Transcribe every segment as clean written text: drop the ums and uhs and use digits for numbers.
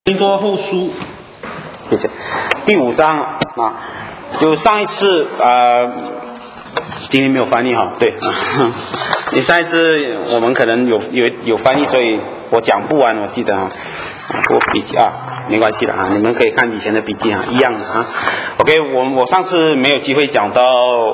更多后书，谢谢。第5章啊，就上一次今天没有翻译哈，对，你上一次我们可能有翻译，所以我讲不完，我记得啊，我笔记啊，没关系的啊，你们可以看以前的笔记啊，一样的啊。OK， 我上次没有机会讲到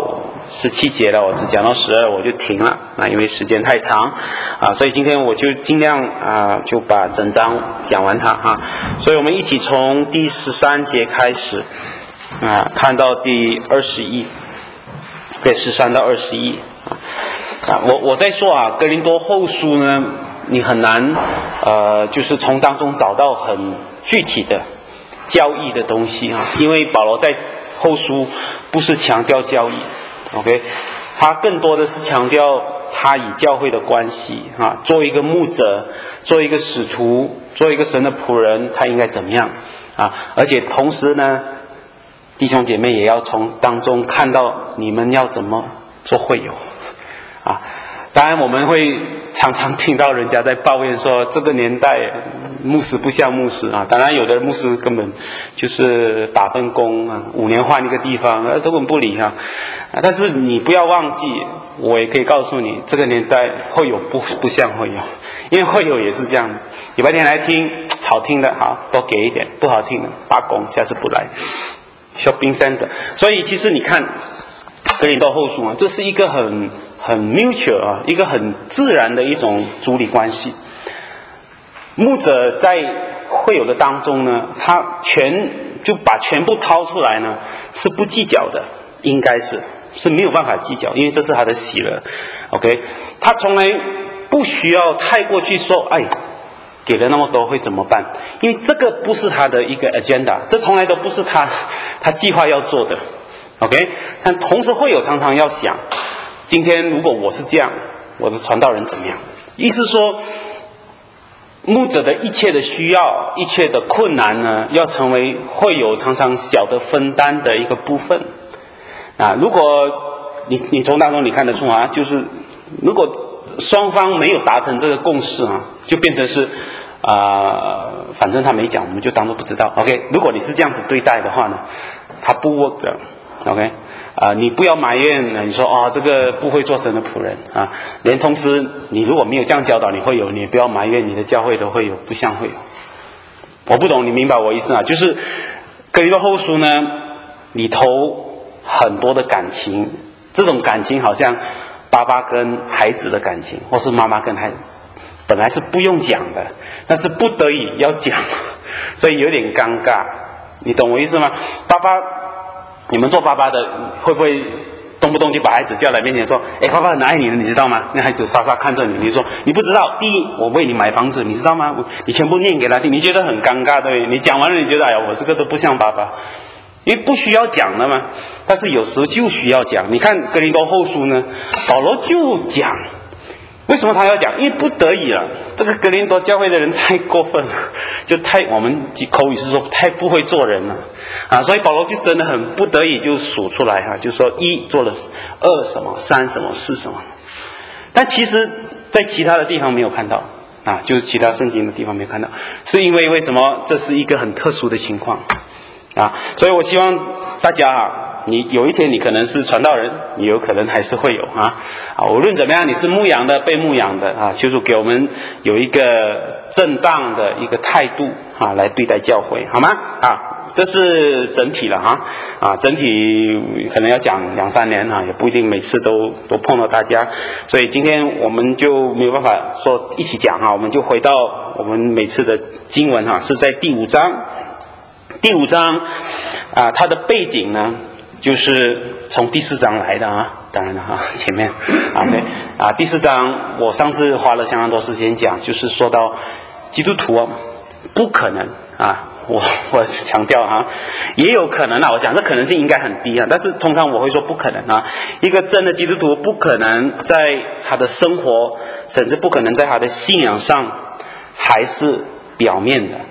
17节了，我只讲到12，我就停了啊，因为时间太长啊，所以今天我就尽量就把整章讲完它啊。所以我们一起从第13节开始啊，看到第21，对，13到21啊。我在说啊，哥林多后书呢，你很难就是从当中找到很具体的教义的东西啊，因为保罗在后书不是强调教义 ，OK， 他更多的是强调他与教会的关系啊，作为一个牧者，作为一个使徒，作为一个神的仆人，他应该怎么样啊？而且同时呢，弟兄姐妹也要从当中看到你们要怎么做会友啊。当然我们会常常听到人家在抱怨说这个年代牧师不像牧师啊，当然有的牧师根本就是打份工啊，5年换一个地方，根本不理啊。但是你不要忘记，我也可以告诉你，这个年代会友不像会友，因为会友也是这样的，礼拜天来听好听的好多给一点，不好听的罢工，下次不来 shopping center。 所以其实你看哥林多后书啊，这是一个很 mutual 啊，一个很自然的一种主理关系。牧者在会友的当中呢，他就把全部掏出来呢，是不计较的，应该是没有办法计较，因为这是他的喜乐 ，OK， 他从来不需要太过去说，哎，给了那么多会怎么办？因为这个不是他的一个 agenda， 这从来都不是他计划要做的 ，OK， 但同时会友常常要想，今天如果我是这样，我的传道人怎么样？意思说，牧者的一切的需要，一切的困难呢，要成为会友常常小的分担的一个部分啊。如果你从当中你看得出啊，就是如果双方没有达成这个共识啊，就变成是反正他没讲，我们就当作不知道。OK， 如果你是这样子对待的话呢，他不 work 的 ，OK。你不要埋怨，你说这个不会做神的仆人啊，连同时你如果没有这样教导你会友，你也不要埋怨你的教会的会友不像会友。我不懂你明白我意思啊？就是哥林多后书呢里头很多的感情，这种感情好像爸爸跟孩子的感情，或是妈妈跟孩子，本来是不用讲的，但是不得已要讲，所以有点尴尬，你懂我意思吗？你们做爸爸的会不会动不动就把孩子叫来面前说，爸爸很爱你的，你知道吗？那孩子傻傻看着你，你说你不知道，第一我为你买房子，你知道吗？你全部念给他听，你觉得很尴尬，对，你讲完了你觉得我这个都不像爸爸，因为不需要讲的嘛，但是有时候就需要讲。你看哥林多后书呢，保罗就讲，为什么他要讲？因为不得已了，这个哥林多教会的人太过分了，就我们口语是说太不会做人了啊，所以保罗就真的很不得已就数出来哈，就说1做了，2什么，3什么，4什么。但其实在其他的地方没有看到啊，就是其他圣经的地方没有看到，是因为什么？这是一个很特殊的情况啊，所以我希望大家你有一天你可能是传道人，你有可能还是会有无论怎么样，你是牧养的被牧养的就是给我们有一个正当的一个态度来对待教会，好吗？这是整体了整体可能要讲2-3年也不一定每次都碰到大家，所以今天我们就没有办法说一起讲我们就回到我们每次的经文是在第5章。第5章它的背景呢，就是从第4章来的当然了前面对第4章我上次花了相当多时间讲，就是说到基督徒不可能我强调也有可能我想这可能性应该很低但是通常我会说不可能一个真的基督徒不可能在他的生活，甚至不可能在他的信仰上还是表面的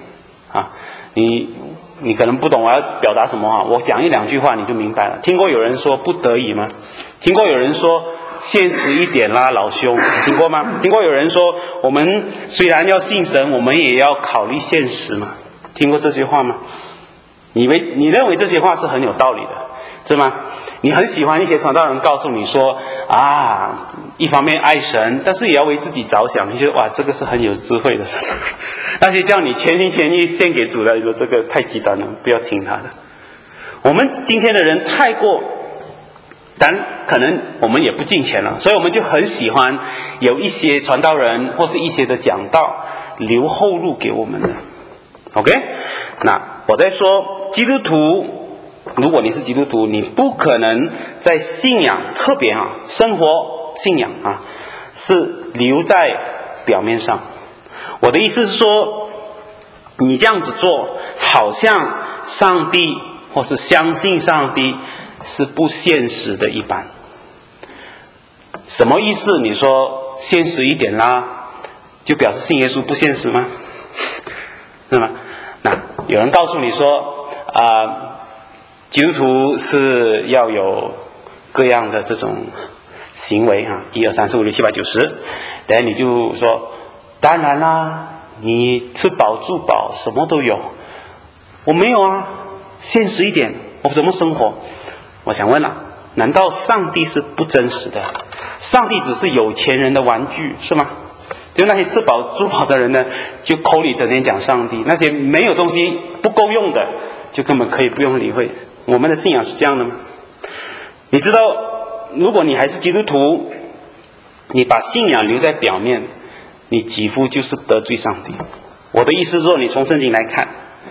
你可能不懂我要表达什么我讲1-2句话你就明白了。听过有人说不得已吗？听过有人说现实一点啦老兄，听过吗？听过有人说我们虽然要信神，我们也要考虑现实吗？ 听过这些话吗？你认为这些话是很有道理的，是吗？你很喜欢一些传道人告诉你说啊，一方面爱神，但是也要为自己着想，你觉得哇，这个是很有智慧的。那些叫你全心全意献给主的，你说这个太极端了，不要听他的。我们今天的人太过，但可能我们也不敬虔了，所以我们就很喜欢有一些传道人或是一些的讲道留后路给我们的。OK， 那我在说基督徒，如果你是基督徒，你不可能在信仰特别生活信仰是留在表面上。我的意思是说，你这样子做好像上帝或是相信上帝是不现实的一般。什么意思？你说现实一点啦，就表示信耶稣不现实吗？是吗？那有人告诉你说基督徒是要有各样的这种行为1、2、3、4、5、6、7、8、9、10，然后你就说当然啦，你吃饱住饱什么都有，我没有啊，现实一点，我怎么生活？我想问了，难道上帝是不真实的？上帝只是有钱人的玩具是吗？就那些吃饱住饱的人呢，就口里整天讲上帝，那些没有东西不够用的就根本可以不用理会。我们的信仰是这样的吗？你知道，如果你还是基督徒，你把信仰留在表面，你几乎就是得罪上帝。我的意思是说，你从圣经来看，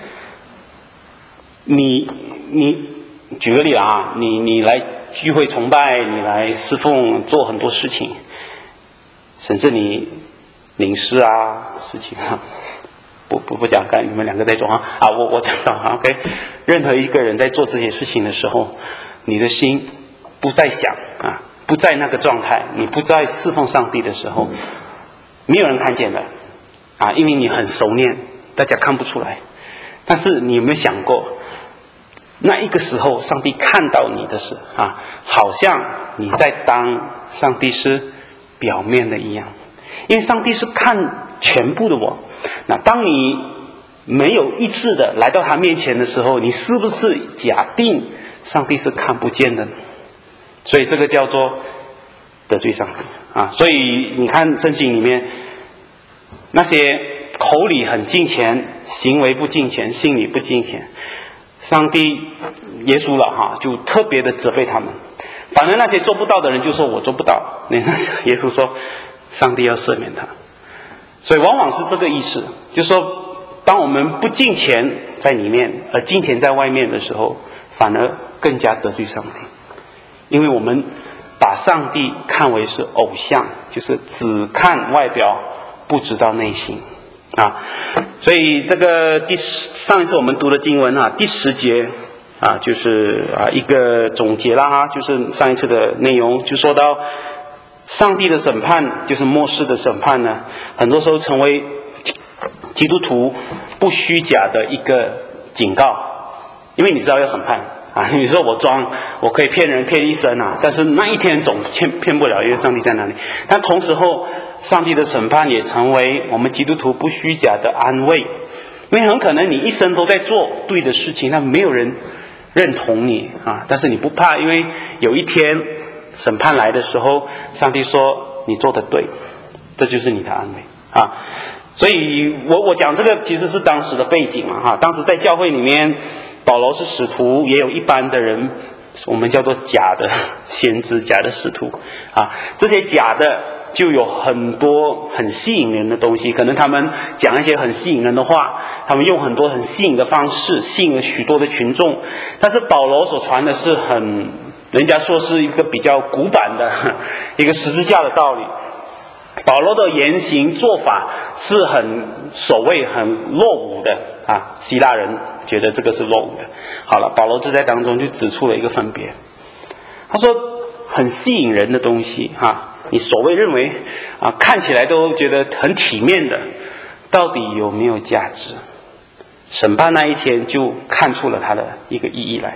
你举个例了你来聚会崇拜，你来侍奉，做很多事情，甚至你领事事情不讲，干你们两个在做我讲到OK。任何一个人在做这些事情的时候，你的心不在想不在那个状态，你不在侍奉上帝的时候，没有人看见的因为你很熟练，大家看不出来。但是你有没有想过，那一个时候上帝看到你的事好像你在当上帝是表面的一样，因为上帝是看全部的我。那当你没有意志的来到他面前的时候，你是不是假定上帝是看不见的呢？所以这个叫做得罪上帝所以你看圣经里面那些口里很敬虔，行为不敬虔，心里不敬虔，上帝耶稣了就特别的责备他们。反而那些做不到的人就说我做不到，耶稣说上帝要赦免他。所以往往是这个意思，就是说当我们不敬虔在里面，而敬虔在外面的时候，反而更加得罪上帝。因为我们把上帝看为是偶像，就是只看外表不知道内心所以这个上一次我们读的经文第10节就是一个总结啦就是上一次的内容就说到上帝的审判，就是末世的审判呢，很多时候成为基督徒不虚假的一个警告。因为你知道要审判你说我可以骗人骗一生但是那一天总骗不了，因为上帝在那里。但同时候上帝的审判也成为我们基督徒不虚假的安慰，因为很可能你一生都在做对的事情，但没有人认同你但是你不怕，因为有一天审判来的时候，上帝说你做得对，这就是你的安慰所以我讲这个其实是当时的背景当时在教会里面，保罗是使徒，也有一般的人，我们叫做假的先知、假的使徒这些假的就有很多很吸引人的东西，可能他们讲一些很吸引人的话，他们用很多很吸引的方式吸引了许多的群众。但是保罗所传的是人家说是一个比较古板的一个十字架的道理。保罗的言行做法是很所谓很落伍的希腊人觉得这个是落伍的。好了，保罗就在当中就指出了一个分别。他说很吸引人的东西你所谓认为看起来都觉得很体面的，到底有没有价值？审判那一天就看出了它的一个意义来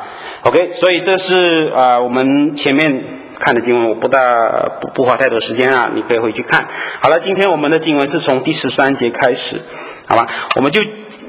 OK， 所以这是我们前面看的经文，我不花太多时间你可以回去看。好了，今天我们的经文是从第13节开始，好吧？我们就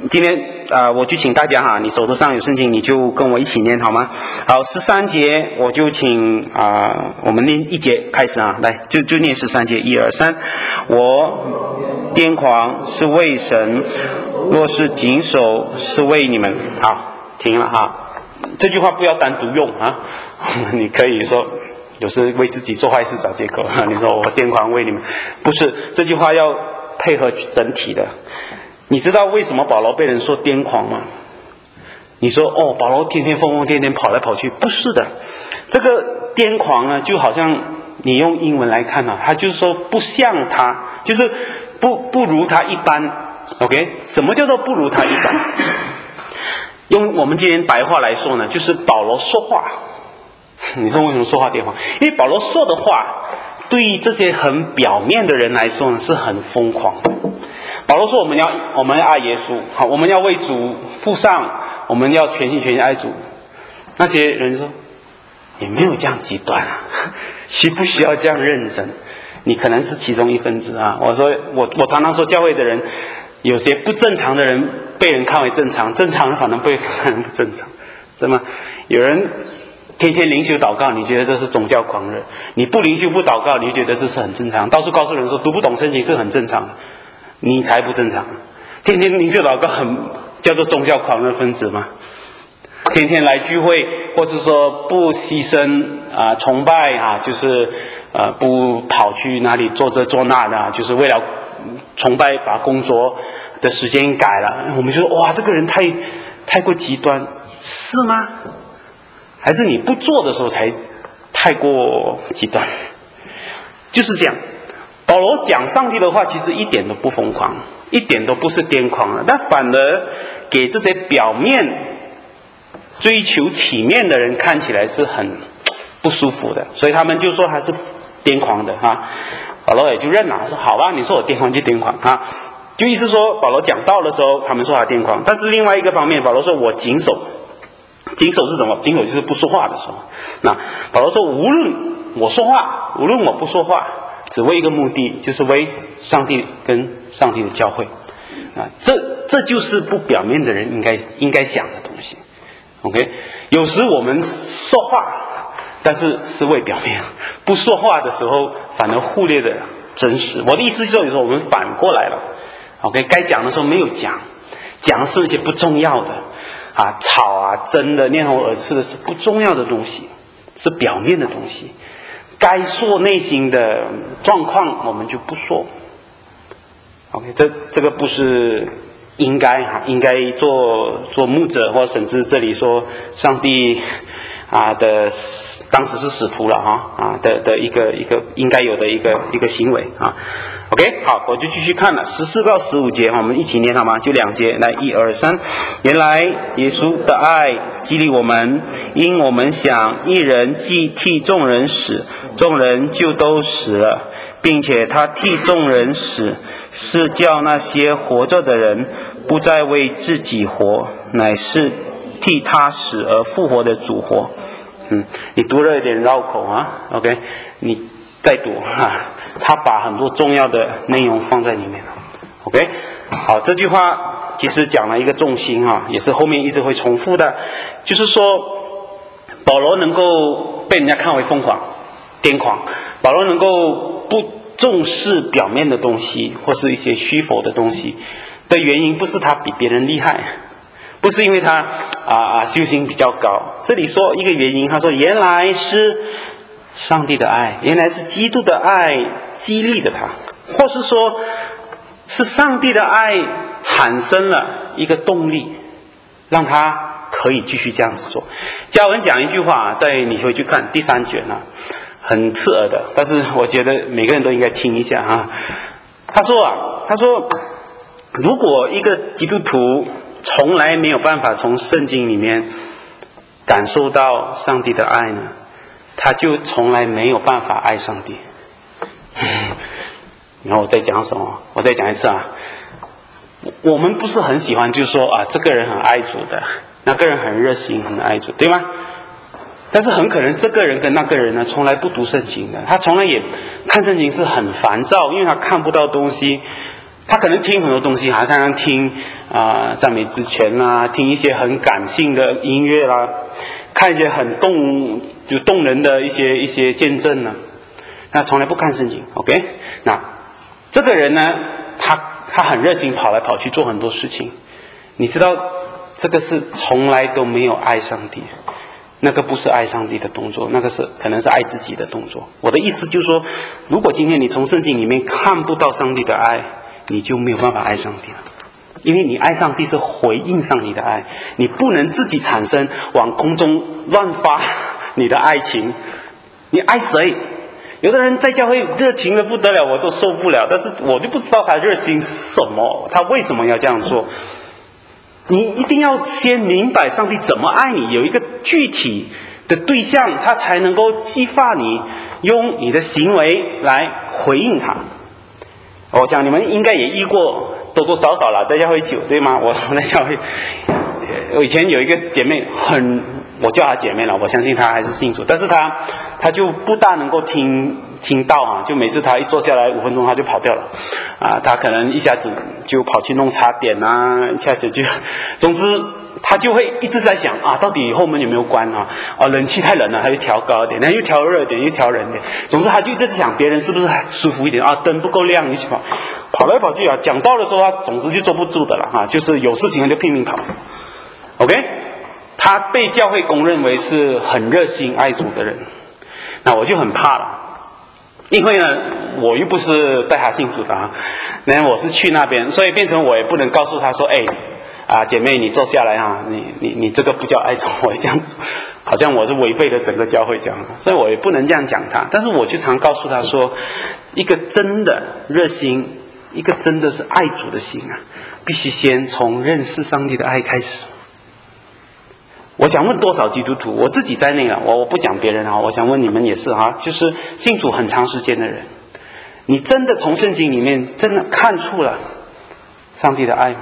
今天我就请大家哈，你手头上有圣经，你就跟我一起念好吗？好，13节我就请我们念一节开始啊，来就念13节，1、2、3。我癫狂是为神，若是谨守是为你们。好，停了哈。这句话不要单独用啊，你可以说有时为自己做坏事找借口。你说我癫狂为你们，不是，这句话要配合整体的。你知道为什么保罗被人说癫狂吗？你说保罗天天疯疯癫癫跑来跑去，不是的。这个癫狂呢，就好像你用英文来看呢，他就是说不像他，就是不如他一般。OK， 什么叫做不如他一般？用我们今天白话来说呢，就是保罗说话。你说为什么说话癫狂？因为保罗说的话，对于这些很表面的人来说呢，是很疯狂的。保罗说我们要爱耶稣，好，我们要为主付上，我们要全心全意爱主。那些人说也没有这样极端啊，需不需要这样认真？你可能是其中一分子啊。我常常说教会的人，有些不正常的人被人看为正常，正常人反而被看为不正常，对吗？有人天天灵修祷告，你觉得这是宗教狂热；你不灵修不祷告，你觉得这是很正常。到处告诉人说读不懂圣经是很正常的，你才不正常。天天灵修祷告叫做宗教狂热分子吗？天天来聚会，或是说不牺牲崇拜就是不跑去哪里做这做那的，就是为了崇拜把工作的时间改了，我们就说哇，这个人太过极端，是吗？还是你不做的时候才太过极端？就是这样。保罗讲上帝的话其实一点都不疯狂，一点都不是癫狂了，但反而给这些表面追求体面的人看起来是很不舒服的，所以他们就说他是癫狂的啊。保罗也就认了，说好吧，你说我癫狂就癫狂啊，就意思说保罗讲道的时候他们说他癫狂，但是另外一个方面保罗说我谨守。谨守是什么？谨守就是不说话的时候。那保罗说无论我说话，无论我不说话，只为一个目的，就是为上帝跟上帝的教会啊，这就是不表面的人应该想的东西。OK， 有时我们说话，但是为表面，不说话的时候反而忽略了真实。我的意思就是说我们反过来了。OK， 该讲的时候没有讲，讲的是一些不重要的吵争的面红耳赤的是不重要的东西，是表面的东西。该说内心的状况我们就不说。OK， 这个不是应该做牧者，或甚至这里说上帝的当时是使徒了的一个应该有的一个行为啊。OK， 好，我就继续看了14到15节，我们一起念好吗？就2节，来1、2、3。原来耶稣的爱激励我们，因我们想一人既替众人死，众人就都死了，并且他替众人死，是叫那些活着的人不再为自己活，乃是替他死而复活的主活。你读了有点绕口啊。OK， 你再读他把很多重要的内容放在里面。OK， 好，这句话其实讲了一个重心也是后面一直会重复的，就是说保罗能够被人家看为疯狂、癫狂，保罗能够不重视表面的东西或是一些虚浮的东西的原因，不是他比别人厉害，不是因为他修行比较高。这里说一个原因，他说原来是上帝的爱，原来是基督的爱激励的他，或是说是上帝的爱产生了一个动力，让他可以继续这样子做。嘉文讲一句话，在你回去看第3卷很刺耳的，但是我觉得每个人都应该听一下他说如果一个基督徒从来没有办法从圣经里面感受到上帝的爱呢，他就从来没有办法爱上帝。然后我在讲什么？我再讲一次我们不是很喜欢就是说这个人很爱主的，那个人很热心很爱主，对吗？但是很可能这个人跟那个人呢从来不读圣经的，他从来也看圣经是很烦躁，因为他看不到东西。他可能听很多东西，好像听赞美之泉啦，听一些很感性的音乐啦，看一些很动人的一些见证呢，那从来不看圣经。 OK， 那这个人呢，他很热心，跑来跑去做很多事情，你知道这个是从来都没有爱上帝，那个不是爱上帝的动作，那个是可能是爱自己的动作。我的意思就是说，如果今天你从圣经里面看不到上帝的爱，你就没有办法爱上帝了。因为你爱上帝是回应上帝的爱，你不能自己产生往空中乱发你的爱情。你爱谁？有的人在教会热情的不得了，我都受不了，但是我就不知道他热心什么，他为什么要这样做。你一定要先明白上帝怎么爱你，有一个具体的对象，他才能够激发你用你的行为来回应他。我想你们应该也遇过多多少少啦，在教会久，对吗？我在教会，我以前有一个姐妹，我叫她姐妹了，我相信她还是信主，但是她就不大能够听到啊，就每次她一坐下来5分钟，她就跑掉了啊，她可能一下子就跑去弄茶点啊，一下子就，总之他就会一直在想啊，到底后门有没有关啊？冷气太冷了，他就调高一点，然后又调热一点，又调冷一点。总之他就一直在想别人是不是还舒服一点啊？灯不够亮，就去跑来跑去啊。讲道的时候他总之就坐不住的了哈，就是有事情他就拼命跑。OK， 他被教会公认为是很热心爱主的人，那我就很怕了。因为呢，我又不是带他信主的啊，那我是去那边，所以变成我也不能告诉他说，姐妹，你坐下来哈，你这个不叫爱主，我这样，好像我是违背了整个教会这样，所以我也不能这样讲他。但是我就常告诉他说，一个真的热心，一个真的是爱主的心啊，必须先从认识上帝的爱开始。我想问多少基督徒，我自己在内啊，我不讲别人啊，我想问你们也是啊，就是信主很长时间的人，你真的从圣经里面真的看出了上帝的爱吗？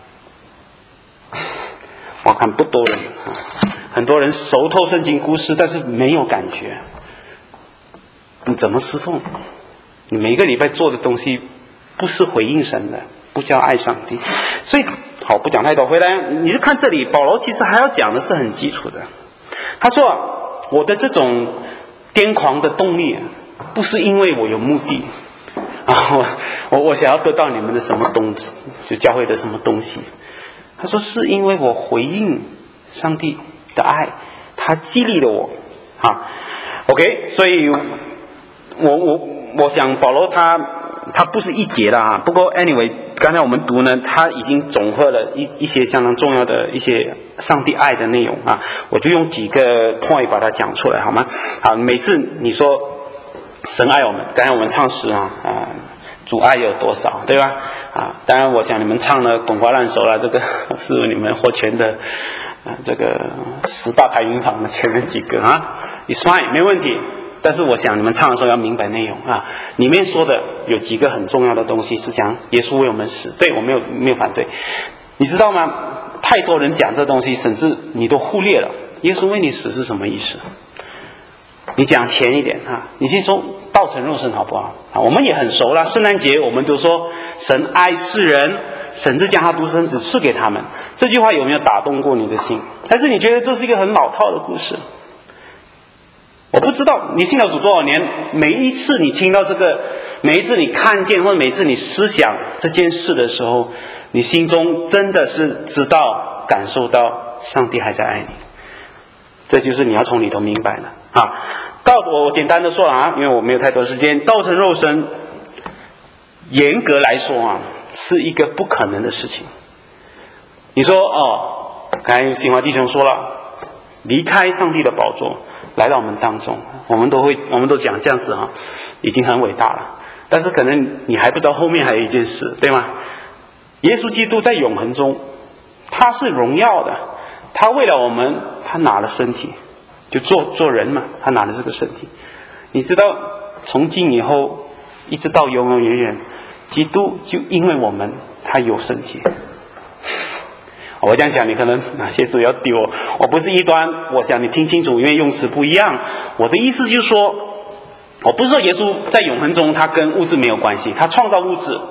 我看不多人啊，很多人熟透圣经故事，但是没有感觉。你怎么侍奉？你每个礼拜做的东西不是回应神的，不叫爱上帝。所以好，不讲太多，回来你就看这里，保罗其实还要讲的是很基础的。他说我的这种癫狂的动力不是因为我有目的啊，我想要得到你们的什么东西，就教会的什么东西。他说是因为我回应上帝的爱，他激励了我啊。OK， 所以我想保罗他不是一节的啊。不过 anyway， 刚才我们读呢，他已经总和了一些相当重要的一些上帝爱的内容啊。我就用几个 point 把它讲出来好吗？好，每次你说神爱我们，刚才我们唱诗主爱有多少，对吧？当然我想你们唱的滚瓜烂熟了，这个是你们活泉的这个10大排云榜的前面几个啊 ，It's fine， 没问题。但是我想你们唱的时候要明白内容啊，里面说的有几个很重要的东西是讲耶稣为我们死，对，我没有反对。你知道吗？太多人讲这东西，甚至你都忽略了耶稣为你死是什么意思。你讲前一点啊，你先说道成肉身好不好？我们也很熟了，圣诞节我们都说神爱世人，甚至将他独生子赐给他们。这句话有没有打动过你的心？还是你觉得这是一个很老套的故事？我不知道你信了主多少年，每一次你听到这个，每一次你看见或者每一次你思想这件事的时候，你心中真的是知道感受到上帝还在爱你。这就是你要从里头明白的啊。我简单的说啊，因为我没有太多时间，道成肉身严格来说啊是一个不可能的事情。你说刚才新华弟兄说了，离开上帝的宝座来到我们当中，我们都讲这样子啊，已经很伟大了。但是可能你还不知道后面还有一件事，对吗？耶稣基督在永恒中他是荣耀的，他为了我们他拿了身体，就做人嘛，他拿了这个身体。你知道从今以后一直到永永远远，基督就因为我们他有身体。我这样讲你可能哪些字要丢，我不是异端，我想你听清楚，因为用词不一样。我的意思就是说，我不是说耶稣在永恒中他跟物质没有关系，他创造物质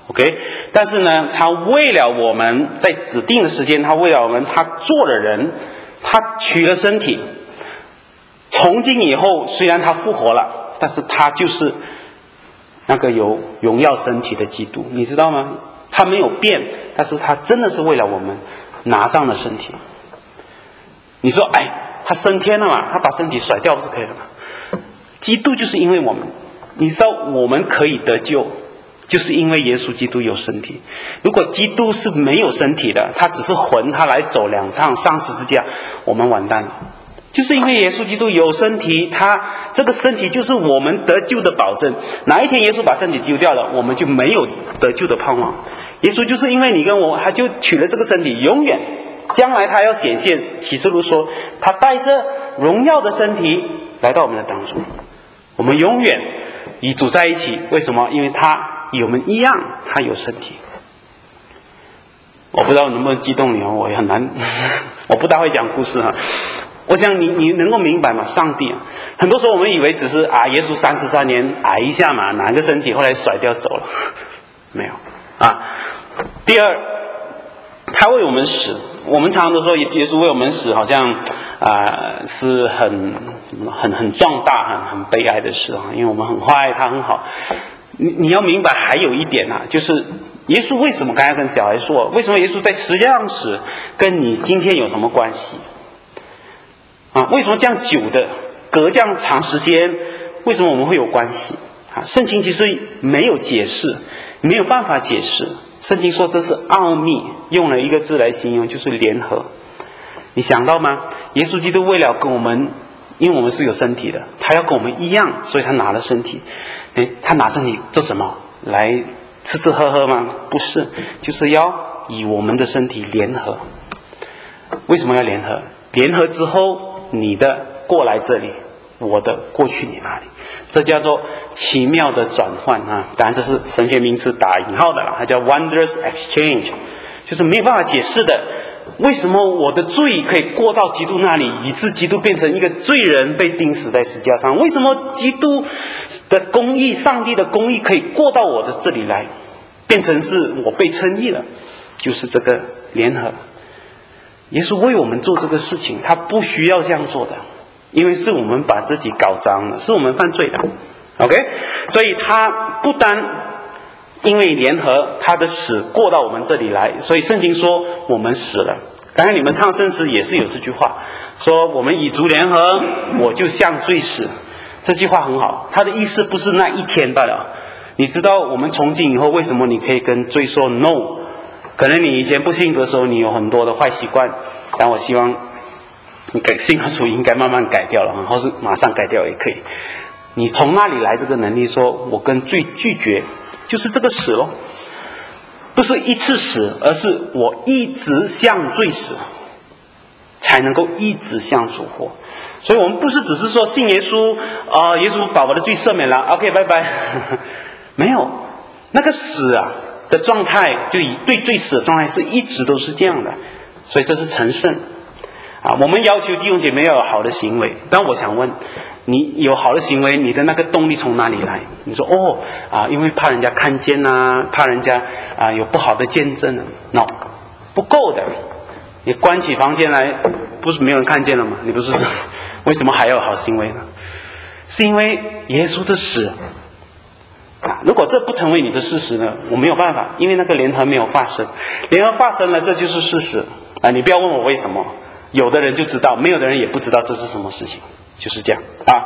OK， 但是呢，他为了我们在指定的时间，他为了我们，他做了人，他取了身体。从今以后，虽然他复活了，但是他就是那个有荣耀身体的基督，你知道吗？他没有变，但是他真的是为了我们拿上了身体。你说，他升天了嘛？他把身体甩掉不是可以了吗？基督就是因为我们，你知道我们可以得救，就是因为耶稣基督有身体。如果基督是没有身体的，他只是魂，他来走2趟上十字架，我们完蛋了。就是因为耶稣基督有身体，他这个身体就是我们得救的保证。哪一天耶稣把身体丢掉了，我们就没有得救的盼望。耶稣就是因为你跟我，他就取了这个身体，永远将来他要显现。启示录说，他带着荣耀的身体来到我们的当中，我们永远与主在一起。为什么？因为他与我们一样，他有身体。我不知道能不能激动你，我也很难，我不大会讲故事哈。我想你能够明白吗？上帝很多时候我们以为只是耶稣33年挨一下嘛，拿个身体后来甩掉走了，没有第二，他为我们死。我们常常都说耶稣为我们死，好像是很壮大、很悲哀的事因为我们很坏，他很好。你要明白还有一点就是耶稣为什么刚才跟小孩说，为什么耶稣在十字架上死，跟你今天有什么关系？为什么这样久的隔这样长时间，为什么我们会有关系？圣经其实没有解释，没有办法解释。圣经说这是奥秘，用了一个字来形容，就是联合。你想到吗？耶稣基督为了跟我们，因为我们是有身体的，他要跟我们一样，所以他拿了身体。他拿身体做什么？来吃吃喝喝吗？不是，就是要以我们的身体联合。为什么要联合？联合之后，你的过来这里，我的过去你那里，这叫做奇妙的转换当然这是神学名词打引号的了，它叫 wondrous exchange， 就是没有办法解释的。为什么我的罪可以过到基督那里，以致基督变成一个罪人被钉死在十字架上？为什么基督的公义，上帝的公义可以过到我的这里来，变成是我被称义了？就是这个联合。耶稣为我们做这个事情，他不需要这样做的，因为是我们把自己搞脏了，是我们犯罪的。OK， 所以他不单因为联合，他的死过到我们这里来，所以圣经说我们死了。刚才你们唱圣诗也是有这句话，说我们与主联合，我就像罪死。这句话很好，它的意思不是那一天罢了。你知道我们从今以后为什么你可以跟罪说 no？可能你以前不信的时候，你有很多的坏习惯，但我希望你信了主应该慢慢改掉了，或是马上改掉也可以。你从那里来这个能力说，我跟罪拒绝，就是这个死咯，不是一次死，而是我一直向罪死，才能够一直向主活。所以我们不是只是说信耶稣耶稣把我的罪赦免了 OK 拜拜没有，那个死的状态，就以对罪死的状态是一直都是这样的。所以这是成圣我们要求弟兄姐妹要有好的行为，但我想问你，有好的行为，你的那个动力从哪里来？你说因为怕人家看见怕人家有不好的见证no， 不够的。你关起房间来，不是没有人看见了吗？你不是为什么还要有好行为呢？是因为耶稣的死如果这不成为你的事实呢，我没有办法，因为那个联合没有发生。联合发生了，这就是事实你不要问我为什么，有的人就知道，没有的人也不知道这是什么事情，就是这样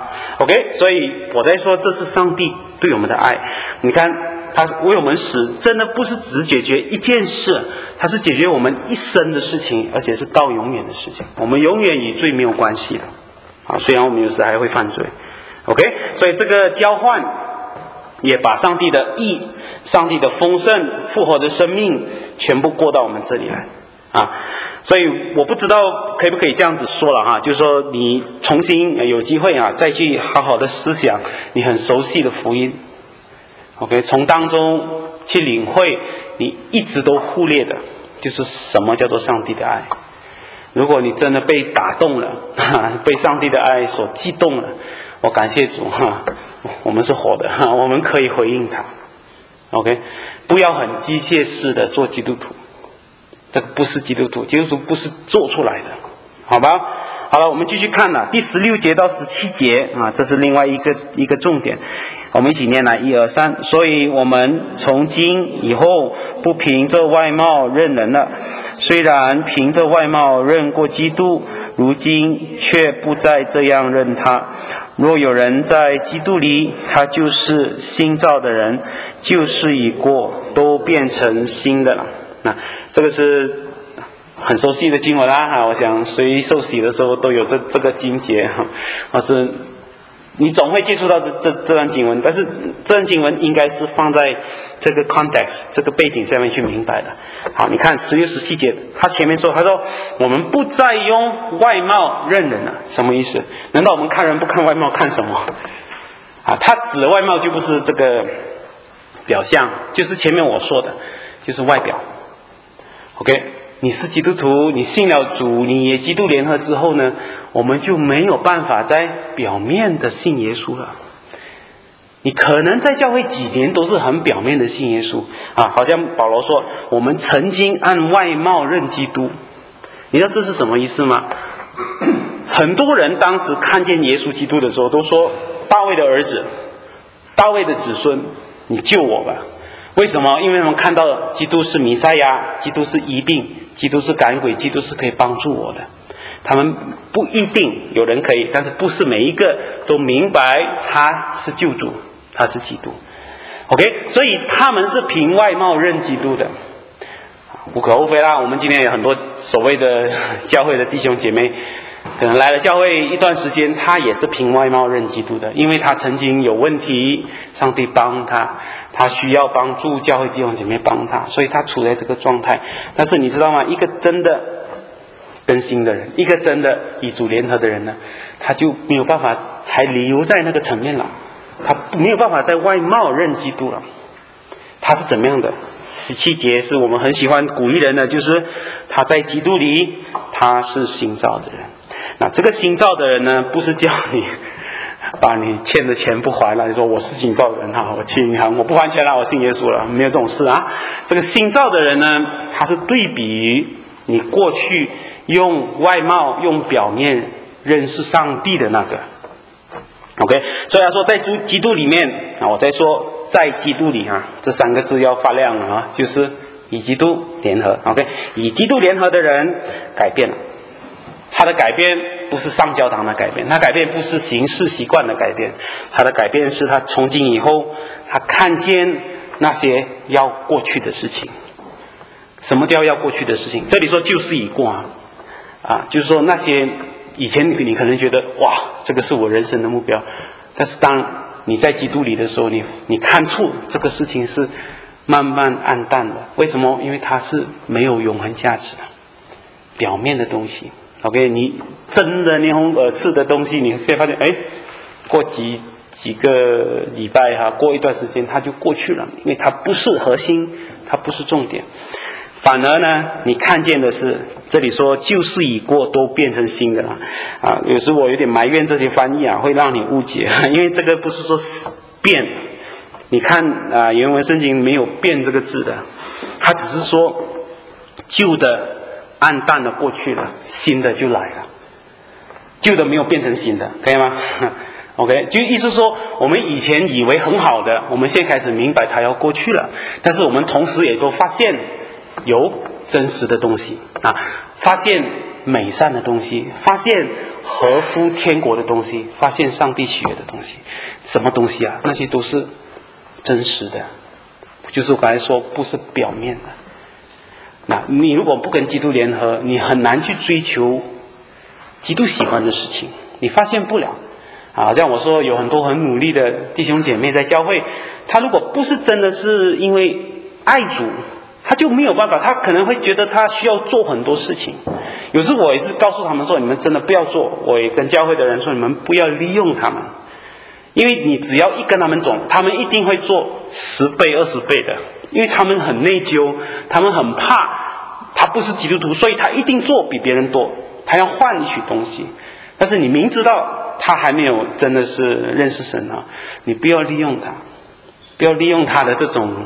OK， 所以我在说这是上帝对我们的爱。你看他为我们死，真的不是只是解决一件事，他是解决我们一生的事情，而且是到永远的事情。我们永远与罪没有关系的虽然我们有时还会犯罪 OK， 所以这个交换也把上帝的义、上帝的丰盛、复活的生命全部过到我们这里来所以我不知道可不可以这样子说了就是说你重新有机会再去好好的思想你很熟悉的福音 OK， 从当中去领会你一直都忽略的，就是什么叫做上帝的爱。如果你真的被打动了被上帝的爱所激动了，我感谢主我们是活的我们可以回应他 OK， 不要很机械式的做基督徒，这个不是基督徒，基督徒不是做出来的，好吧？好了，我们继续看了第16节到17节啊，这是另外一个重点。我们一起念来，1、2、3。所以我们从今以后不凭着外貌认人了，虽然凭着外貌认过基督，如今却不再这样认他。若有人在基督里，他就是新造的人，旧事已过，都变成新的了。那这个是很熟悉的经文啦，我想谁受洗的时候都有这个经节哈，是你总会接触到这段经文，但是这段经文应该是放在这个 context 这个背景下面去明白的。好，你看16、17节，他前面说，他说我们不再用外貌认人了，什么意思？难道我们看人不看外貌，看什么？啊，他指的外貌就不是这个表象，就是前面我说的，就是外表。OK， 你是基督徒，你信了主，你也基督联合之后呢，我们就没有办法在表面的信耶稣了。你可能在教会几年都是很表面的信耶稣啊，好像保罗说我们曾经按外貌认基督，你知道这是什么意思吗？很多人当时看见耶稣基督的时候都说，大卫的儿子，大卫的子孙，你救我吧。为什么？因为我们看到基督是弥赛亚，基督是医病，基督是赶鬼，基督是可以帮助我的。他们不一定有人可以，但是不是每一个都明白他是救主，他是基督。OK， 所以他们是凭外貌认基督的，无可厚非啦。我们今天有很多所谓的教会的弟兄姐妹，可能来了教会一段时间，他也是凭外貌认基督的，因为他曾经有问题，上帝帮他，他需要帮助，教会弟兄姐妹帮他，所以他处在这个状态。但是你知道吗？一个真的更新的人，一个真的与主联合的人呢，他就没有办法还留在那个层面了，他没有办法在外貌认基督了。他是怎么样的？17节是我们很喜欢鼓励人的，就是他在基督里，他是新造的人。那这个新造的人呢，不是叫你把你欠的钱不还了，你说我是新造的人哈，我去银行我不还钱了，我信耶稣了，没有这种事啊。这个新造的人呢，他是对比于你过去用外貌用表面认识上帝的那个。OK， 所以他说在基督里面啊，我再说在基督里啊，这3个字要发亮啊，就是与基督联合。OK， 与基督联合的人改变了，他的改变不是上教堂的改变，他改变不是行事习惯的改变，他的改变是他从今以后他看见那些要过去的事情。什么叫要过去的事情？这里说旧事已过啊，就是说那些以前你可能觉得哇，这个是我人生的目标，但是当你在基督里的时候，你看出这个事情是慢慢暗淡的。为什么？因为它是没有永恒价值的，表面的东西。OK， 你真的面红耳赤的东西，你会发现，过几个礼拜哈，过一段时间它就过去了，因为它不是核心，它不是重点。反而呢，你看见的是这里说旧事已过，都变成新的了啊。有时我有点埋怨这些翻译啊，会让你误解，因为这个不是说变。你看啊，原文圣经没有变这个字的，它只是说旧的暗淡的过去了，新的就来了。旧的没有变成新的，可以吗？OK， 就意思说我们以前以为很好的，我们现在开始明白它要过去了，但是我们同时也都发现有真实的东西啊，发现美善的东西，发现合乎天国的东西，发现上帝喜悦的东西。什么东西啊？那些都是真实的，就是我刚才说不是表面的。那你如果不跟基督联合，你很难去追求基督喜欢的事情，你发现不了啊。像我说有很多很努力的弟兄姐妹在教会，他如果不是真的是因为爱主，他就没有办法，他可能会觉得他需要做很多事情。有时我也是告诉他们说，你们真的不要做。我也跟教会的人说，你们不要利用他们，因为你只要一跟他们走，他们一定会做10倍20倍的，因为他们很内疚，他们很怕他不是基督徒，所以他一定做比别人多，他要换取东西。但是你明知道他还没有真的是认识神啊，你不要利用他，不要利用他的这种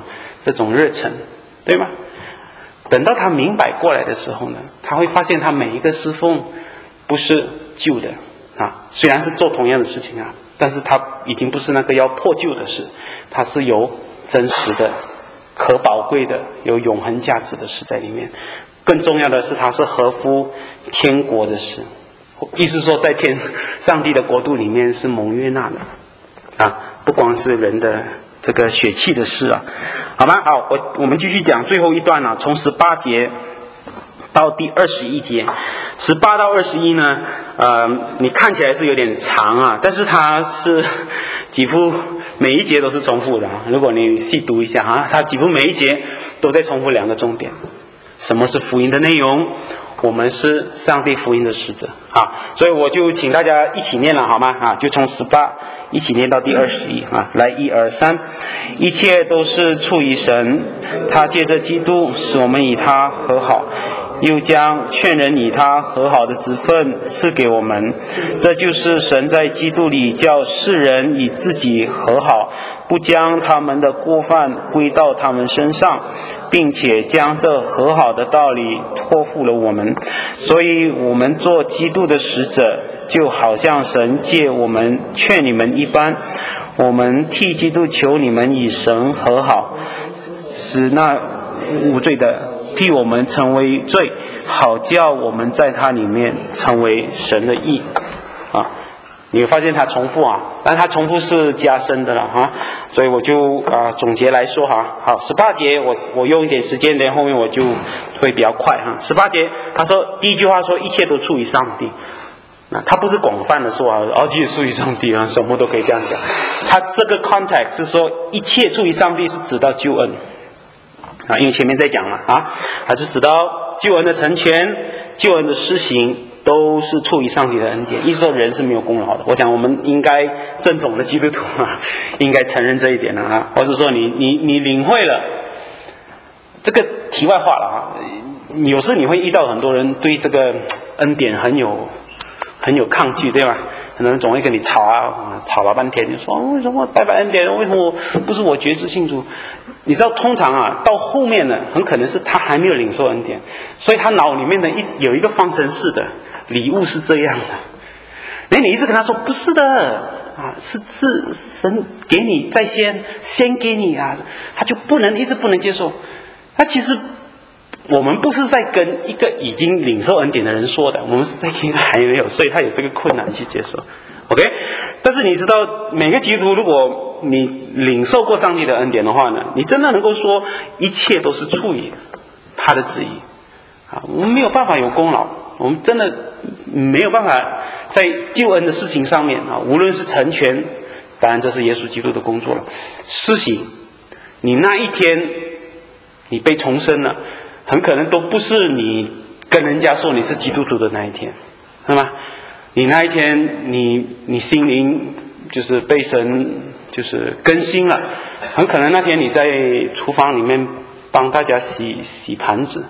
这种热忱，对吗？等到他明白过来的时候呢，他会发现他每一个侍奉不是旧的啊，虽然是做同样的事情啊，但是他已经不是那个要破旧的事，他是有真实的、可宝贵的、有永恒价值的事在里面。更重要的是，它是合乎天国的事，意思说在上帝的国度里面是蒙悦纳的啊，不光是人的这个血气的事啊，好吗？好，我们继续讲最后一段啊，从18节到第21节，18到21呢，你看起来是有点长啊，但是它是几乎每一节都是重复的啊。如果你细读一下啊，它几乎每一节都在重复两个重点：什么是福音的内容？我们是上帝福音的使者啊。所以我就请大家一起念了，好吗？啊，就从18一起念到第21啊，来1、2、3，一切都是出于神，他借着基督使我们与他和好，又将劝人与他和好的职分赐给我们。这就是神在基督里叫世人与自己和好，不将他们的过犯归到他们身上，并且将这和好的道理托付了我们。所以我们做基督的使者，就好像神借我们劝你们一般，我们替基督求你们与神和好，使那无罪的替我们成为罪，好叫我们在他里面成为神的义啊。你会发现它重复啊，但它重复是加深的了哈，所以我就总结来说哈。好，18节我用一点时间，然后后面我就会比较快哈。18节他说第一句话说一切都出于上帝，那他不是广泛的说啊，一切出于上帝啊，什么都可以这样讲。他这个 context 是说一切出于上帝，是指到救恩啊，因为前面在讲了啊，还是指到救恩的成全、救恩的施行。都是出于上帝的恩典，意思说人是没有功劳的。我想我们应该正统的基督徒啊，应该承认这一点了啊，或者说你领会了这个题外话了啊。有时你会遇到很多人对这个恩典很有抗拒，对吧？很多人总会跟你吵了半天，就说为什么白恩典，为什么不是我决志信主？你知道通常啊到后面呢，很可能是他还没有领受恩典，所以他脑里面有一个方程式的礼物是这样的，你一直跟他说不是的啊，是神给你在先给你啊，他就一直不能接受。那其实我们不是在跟一个已经领受恩典的人说的，我们是在跟一个还没有，所以他有这个困难去接受。OK， 但是你知道每个基督徒，如果你领受过上帝的恩典的话呢，你真的能够说一切都是出于他的旨意啊，我们没有办法有功劳，我们真的没有办法在救恩的事情上面啊，无论是成全，当然这是耶稣基督的工作了，施行，你那一天你被重生了，很可能都不是你跟人家说你是基督徒的那一天，是吗？你那一天你心灵就是被神就是更新了，很可能那天你在厨房里面帮大家洗盘子，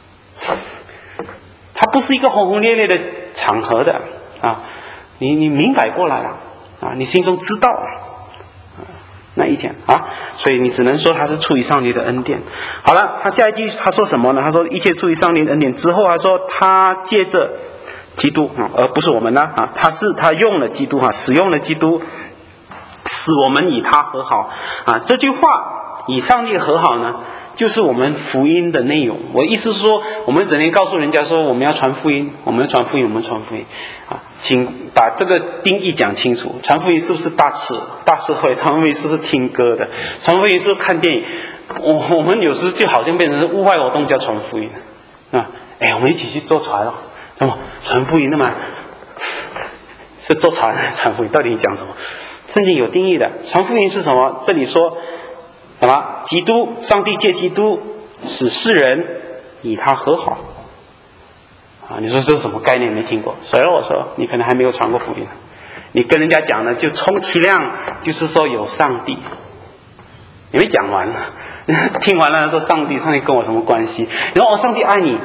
它不是一个轰轰烈烈的场合的啊，你明白过来了啊，你心中知道了那一天啊，所以你只能说他是出于上帝的恩典。好了，他下一句他说什么呢？他说一切出于上帝的恩典之后，他说他借着基督啊，而不是我们呢啊，他用了基督啊，使用了基督，使我们与他和好啊。这句话与上帝和好呢，就是我们福音的内容。我意思是说，我们整天告诉人家说我们要传福音，我们要传福音，我们传福音啊，请把这个定义讲清楚。传福音是不是大吃会？传福音是不是听歌的？传福音是不是看电影？我们有时就好像变成是户外活动叫传福音啊，我们一起去坐船了。那么传福音的嘛，是坐船传福音，到底讲什么？圣经有定义的，传福音是什么？这里说什么？基督，上帝借基督使世人与他和好啊！你说这是什么概念？没听过？所以我说你可能还没有传过福音，你跟人家讲的就充其量就是说有上帝，你没讲完，听完了说上帝跟我什么关系？然后上帝爱你。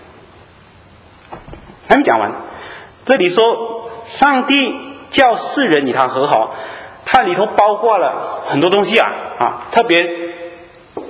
还没讲完，这里说上帝叫世人与他和好，它里头包括了很多东西啊，特别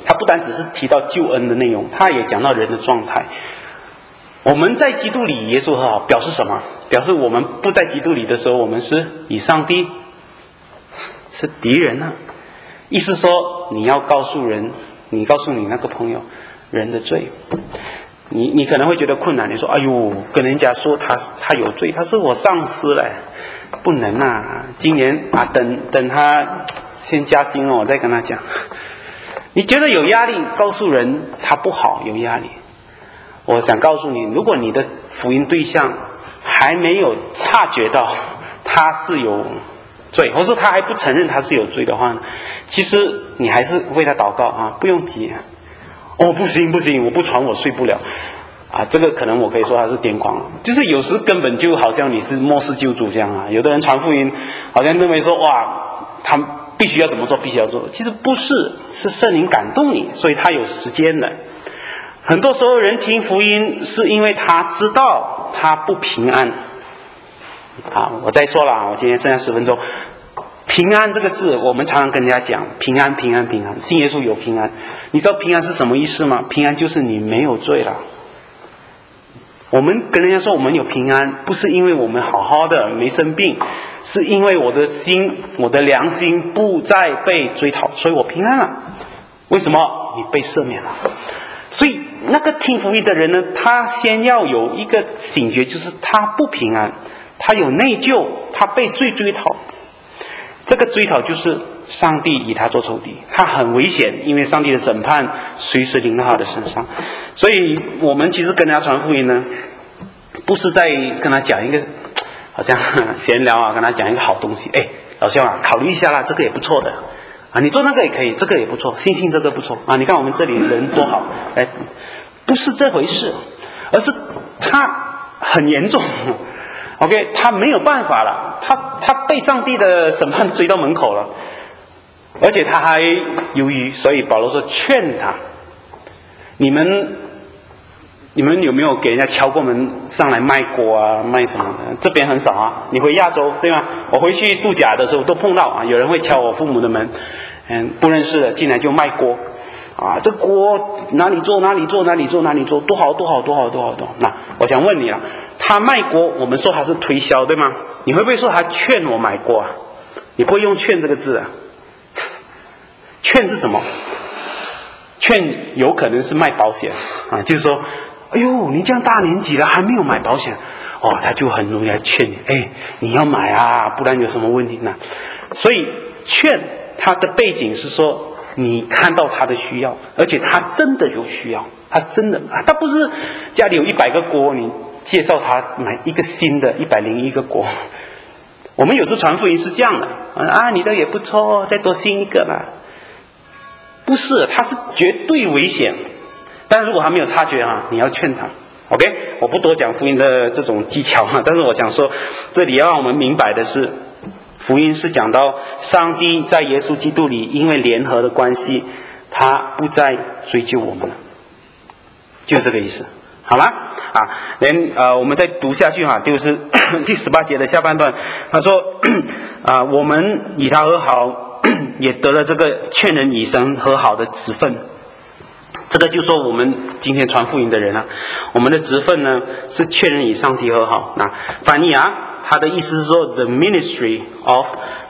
他不单只是提到救恩的内容，他也讲到人的状态。我们在基督里耶稣和好，表示什么？表示我们不在基督里的时候，我们是与上帝是敌人啊。意思说，你要告诉人，你告诉你那个朋友人的罪，你可能会觉得困难。你说，哎呦，跟人家说他有罪，他是我上司嘞，不能啊。今年啊，等他先加薪了，我再跟他讲。你觉得有压力，告诉人他不好，有压力。我想告诉你，如果你的福音对象还没有察觉到他是有罪，或是他还不承认他是有罪的话呢，其实你还是为他祷告啊，不用急。哦，不行，我不传我睡不了啊，这个可能我可以说他是癫狂，就是有时根本就好像你是末世救主这样啊。有的人传福音，好像认为说哇，他必须要怎么做，必须要做，其实不是，是圣灵感动你，所以他有时间的。很多时候人听福音是因为他知道他不平安啊。我再说了，我今天剩下10分钟。平安这个字，我们常常跟人家讲平安，信耶稣有平安。你知道平安是什么意思吗？平安就是你没有罪了。我们跟人家说我们有平安，不是因为我们好好的没生病，是因为我的心，我的良心不再被追讨，所以我平安了。为什么？你被赦免了。所以那个听福音的人呢，他先要有一个醒觉，就是他不平安，他有内疚，他被罪追讨。这个追讨就是上帝以他做仇敌，他很危险，因为上帝的审判随时临到他的身上。所以我们其实跟他传福音呢，不是在跟他讲一个好像闲聊啊，跟他讲一个好东西。哎，老兄啊，考虑一下啦，这个也不错的啊，你做那个也可以，这个也不错，信这个不错啊，你看我们这里人多好。哎，不是这回事，而是他很严重。OK， 他没有办法了，他被上帝的审判追到门口了，而且他还犹豫，所以保罗说劝他，你们有没有给人家敲过门上来卖锅啊，卖什么的？这边很少啊，你回亚洲对吗？我回去度假的时候都碰到啊，有人会敲我父母的门，不认识的进来就卖锅啊，这锅哪里做，多好。那我想问你啊，他卖锅，我们说他是推销对吗？你会不会说他劝我买锅啊？你不会用劝这个字啊？劝是什么？劝有可能是卖保险啊，就是说，哎呦，你这样大年纪了还没有买保险，哦，他就很容易来劝你，哎，你要买啊，不然有什么问题呢？所以劝他的背景是说，你看到他的需要，而且他真的有需要，他不是家里有100个锅，你介绍他买一个新的101个锅。我们有时传福音是这样的啊，你的也不错，再多新一个吧。不是，他是绝对危险。但如果他没有察觉你要劝他。OK， 我不多讲福音的这种技巧但是我想说，这里要让我们明白的是，福音是讲到上帝在耶稣基督里因为联合的关系，他不再追究我们了，就是这个意思，好吗？我们再读下去就是第18节的下半段，他说我们与他和好，也得了这个劝人与神和好的职分。这个就说我们今天传福音的人我们的职分呢是劝人与上帝和好。那翻译他的意思是说 the ministry of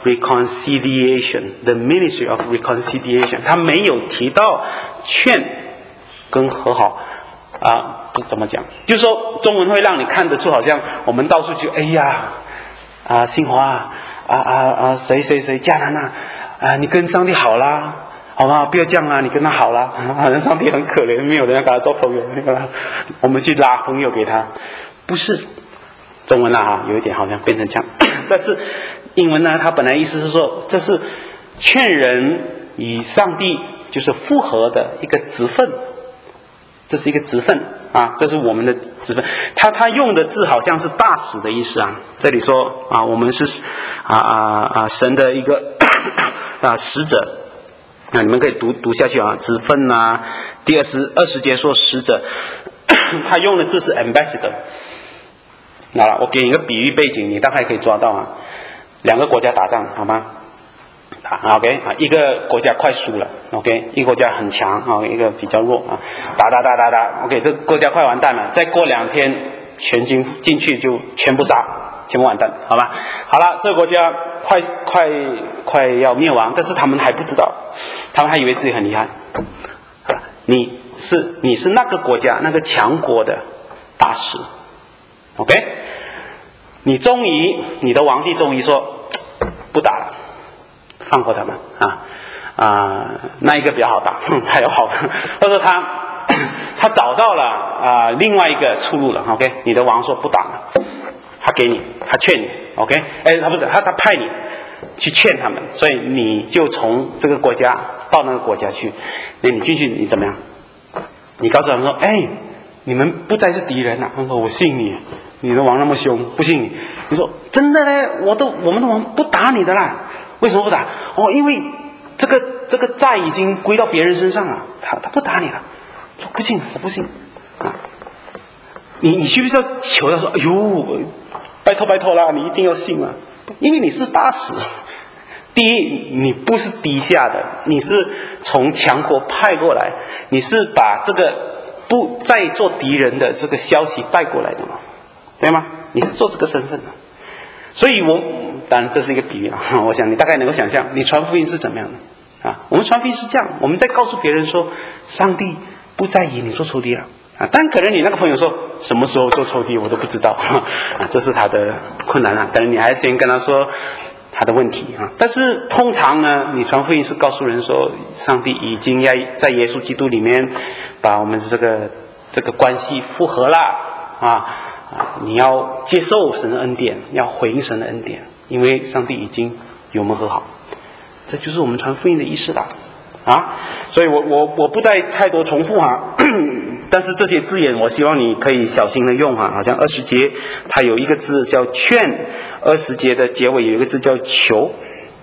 reconciliation， the ministry of reconciliation， 他没有提到劝跟和好怎么讲？就是说中文会让你看得出，好像我们到处去，哎呀新华谁迦南你跟上帝好啦，好吧，不要这样你跟他好啦，好像上帝很可怜，没有人要跟他做朋友，我们去拉朋友给他，不是中文有一点好像变成这样，但是英文它本来意思是说，这是劝人与上帝就是复合的一个职分。这是一个职分这是我们的职分。他用的字好像是大使的意思这里说我们是神的一个使者。那你们可以读下去职分第20节说使者，他用的字是 ambassador。好了，我给你一个比喻背景，你大概可以抓到2个国家打仗，好吗？OK， 一个国家快输了， ，OK， 一个国家很强啊，一个比较弱啊，打，OK， 这个国家快完蛋了，再过2天全军进去就全部杀，全部完蛋，好吧？好了，这个国家快要灭亡，但是他们还不知道，他们还以为自己很厉害。你是那个国家那个强国的大使 ，OK？ 你的皇帝终于说不打了，放过他们那一个比较好打，还有好的，或者他找到了另外一个出路了 ，OK？ 你的王说不打了，他给你，他劝你 ，OK？ 他派你去劝他们，所以你就从这个国家到那个国家去，那你进去你怎么样？你告诉他们说，你们不再是敌人了。他说我信你，你的王那么凶，不信你。你说真的呢？我们的王不打你的啦。为什么不打？因为这个债已经归到别人身上了，他不打你了。说不信，我不信啊。你需不需要求他说，哎呦，拜托啦，你一定要信啊，因为你是大使。第一，你不是低下的，你是从强国派过来，你是把这个不再做敌人的这个消息带过来的嘛，对吗？你是做这个身份的，所以当然这是一个比喻啊，我想你大概能够想象，你传福音是怎么样的啊？我们传福音是这样，我们在告诉别人说，上帝不再以你做仇敌了啊。但可能你那个朋友说，什么时候做仇敌我都不知道这是他的困难可能你还先跟他说他的问题但是通常呢，你传福音是告诉人说，上帝已经在耶稣基督里面把我们这个关系复合了你要接受神的恩典，要回应神的恩典，因为上帝已经与我们和好，这就是我们传福音的意思了所以我不再太多重复但是这些字眼我希望你可以小心的用好像20节它有一个字叫劝，20节的结尾有一个字叫求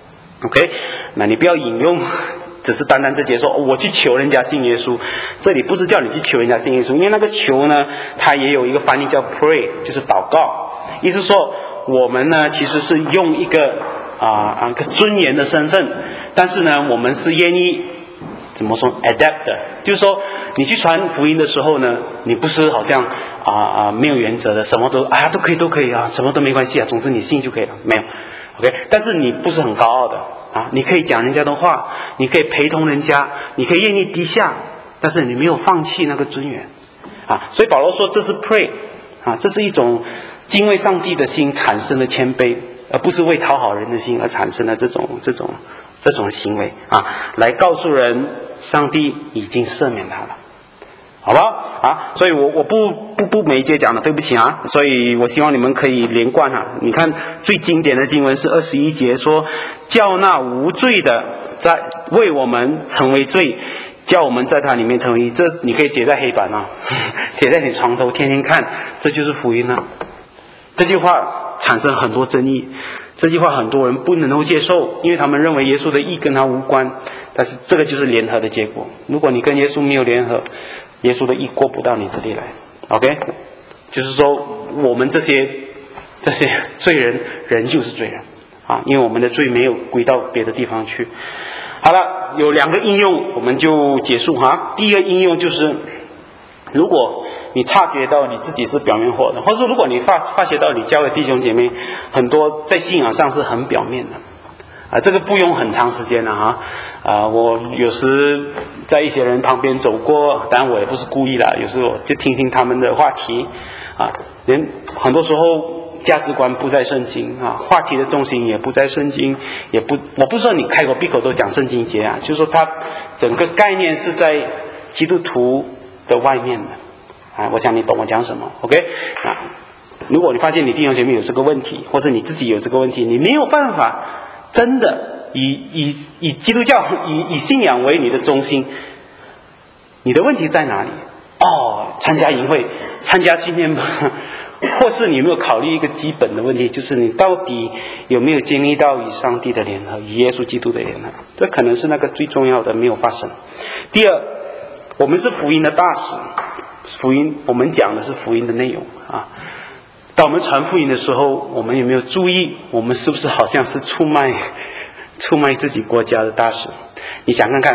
，OK？ 那你不要引用，只是单单这节说我去求人家信耶稣，这里不是叫你去求人家信耶稣，因为那个求呢，它也有一个翻译叫 pray， 就是祷告，意思说我们呢其实是用一个个尊严的身份，但是呢我们是愿意怎么说 adapt 的，就是说你去传福音的时候呢，你不是好像没有原则的，什么都都可以什么都没关系总之你信就可以了，没有 OK？ 但是你不是很高傲的你可以讲人家的话，你可以陪同人家，你可以愿意低下，但是你没有放弃那个尊严所以保罗说这是 pray 这是一种敬畏上帝的心产生的谦卑，而不是为讨好人的心而产生的这种行为来告诉人上帝已经赦免他了，好吧所以我不每一节讲的，对不起所以我希望你们可以连贯你看最经典的经文是21节说，叫那无罪的在为我们成为罪，叫我们在他里面成为义，这你可以写在黑板写在你床头天天看，这就是福音这句话产生很多争议，这句话很多人不能够接受，因为他们认为耶稣的义跟他无关，但是这个就是联合的结果，如果你跟耶稣没有联合，耶稣的义过不到你这里来 OK？ 就是说我们这些罪人仍旧是罪人因为我们的罪没有归到别的地方去。好了，有2个应用我们就结束第一个应用就是，如果你察觉到你自己是表面化的，或者说如果你发觉到你教的弟兄姐妹很多在信仰上是很表面的这个不用很长时间我有时在一些人旁边走过，当然我也不是故意的，有时候就听听他们的话题很多时候价值观不在圣经话题的重心也不在圣经，我不是说你开口闭口都讲圣经节就是说它整个概念是在基督徒的外面的我想你懂我讲什么 OK？ 如果你发现你弟兄姐妹有这个问题，或是你自己有这个问题，你没有办法真的以基督教以信仰为你的中心，你的问题在哪里？参加营会，参加训练班，或是你有没有考虑一个基本的问题，就是你到底有没有经历到与上帝的联合，与耶稣基督的联合，这可能是那个最重要的没有发生。第二，我们是福音的大使，福音我们讲的是福音的内容当我们传福音的时候，我们有没有注意我们是不是好像是出卖自己国家的大使？你想看看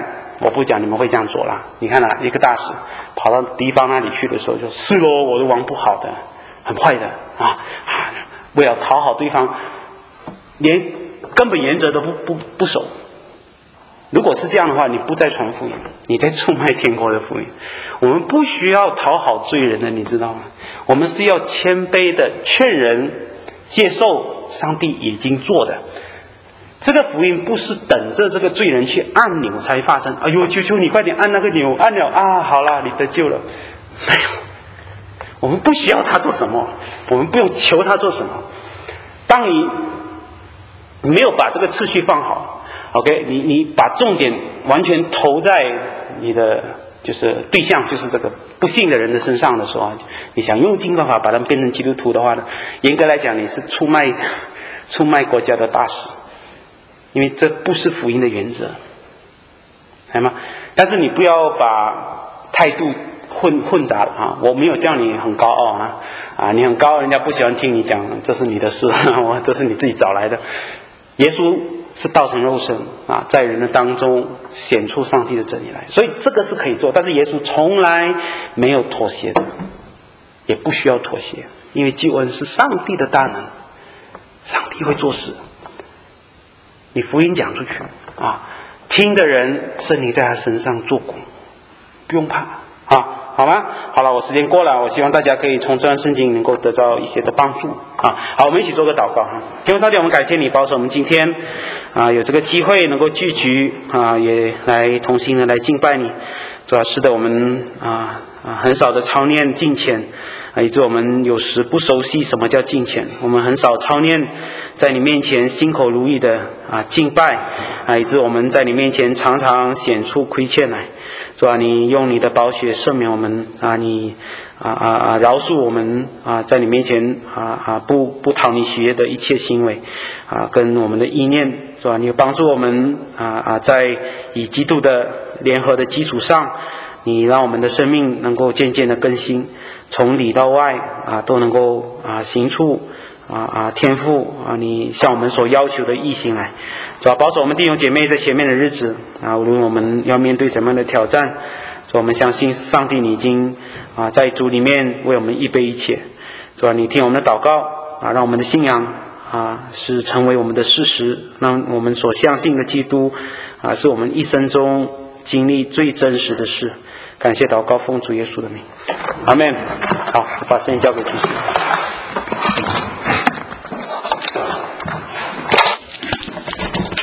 我不讲你们会这样做啦。你看一个大使跑到敌方那里去的时候，就是咯，我的王不好的，很坏的为了讨好对方，连根本原则都不守。如果是这样的话，你不再传福音，你在出卖天国的福音。我们不需要讨好罪人的，你知道吗？我们是要谦卑的劝人接受上帝已经做的。这个福音不是等着这个罪人去按钮才发生。哎呦，求求你快点按那个钮，按了啊，好了，你得救了。没有，我们不需要他做什么，我们不用求他做什么。当你没有把这个次序放好 ，OK， 你把重点完全投在你的就是对象，就是这个不信的人的身上的时候，你想用尽办法把他们变成基督徒的话呢，严格来讲你是出卖国家的大使。因为这不是福音的原则，对吗？但是你不要把态度混杂了我没有叫你很高傲你很高，人家不喜欢听你讲，这是你的事这是你自己找来的。耶稣是道成肉身在人的当中显出上帝的真理来，所以这个是可以做，但是耶稣从来没有妥协的，也不需要妥协，因为救恩是上帝的大能，上帝会做事。你福音讲出去听的人圣灵在他身上做工，不用怕好吗？好了，我时间过了，我希望大家可以从这段圣经能够得到一些的帮助好，我们一起做个祷告天父上帝，我们感谢你保守我们今天有这个机会能够聚集也来同心的来敬拜你。主要是的，我们很少的操练敬虔以致我们有时不熟悉什么叫敬虔，我们很少操练在你面前心口如意的敬拜以致我们在你面前常常显出亏欠来。主啊，你用你的宝血赦免我们你饶恕我们在你面前不讨你喜悦的一切行为跟我们的意念。主啊，你帮助我们在以基督的联合的基础上，你让我们的生命能够渐渐的更新，从里到外都能够行出天父你向我们所要求的义行来。主啊，保守我们弟兄姐妹在前面的日子无论我们要面对怎么样的挑战，主啊，我们相信上帝你已经在主里面为我们预备一切。主啊，你听我们的祷告让我们的信仰是成为我们的事实，让我们所相信的基督是我们一生中经历最真实的事。感谢祷告奉主耶稣的名，阿们。好，把声音交给主席。